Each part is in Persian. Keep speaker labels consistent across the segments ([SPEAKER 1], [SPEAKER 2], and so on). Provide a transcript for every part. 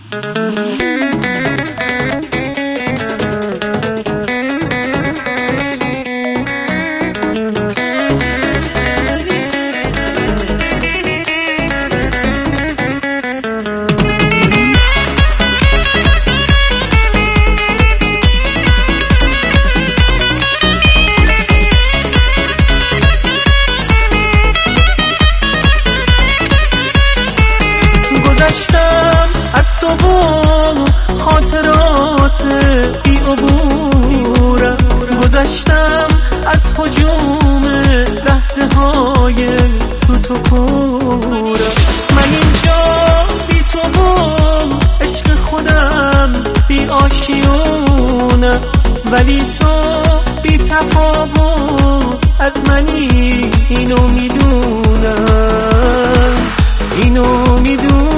[SPEAKER 1] از تو و خاطرات بی عبورم، گذشتم از هجوم لحظه های سوت و کورم. من اینجا بی تو و عشق خودم بی آشیونم، ولی تو بی تفاوت از منی، اینو میدونم، اینو میدونم.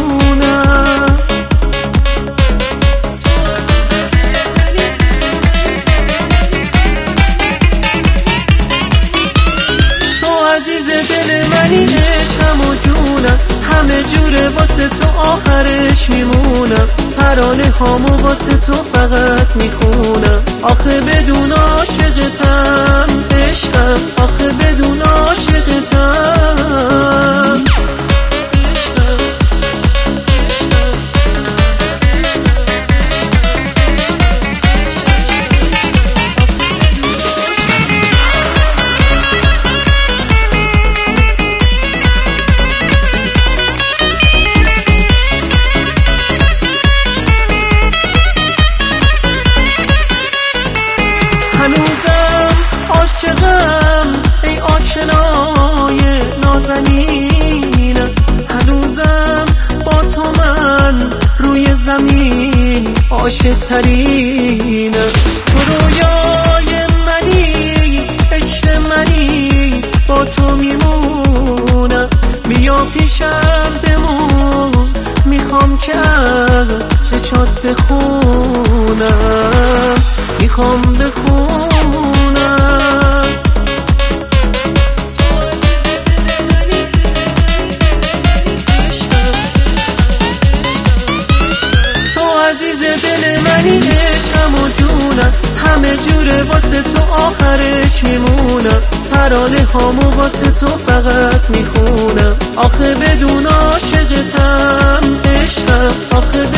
[SPEAKER 1] عزیز دل منی، عشقم و جونم، همه جوره واسه تو آخرش میمونم. ترانه هامو واسه تو فقط میخونم، آخه بدون عاشقتم عشقم، آخه بدون عاشقتم. هنوزم عاشقم ای آشنای نازنینم، هنوزم با تو من روی زمین عاشق ترینم. تو رویای منی، عشق منی، با تو میمونم. بیا پیشم بمون، میخوام که از چشات بخونم، میخوام بخونم. تو عزیز دل منی، عشقم و جونم، همه جوره واسه تو آخرش میمونم. ترانه هامو واسه تو فقط میخونم، آخه بدون عاشقتم عشقم، آخه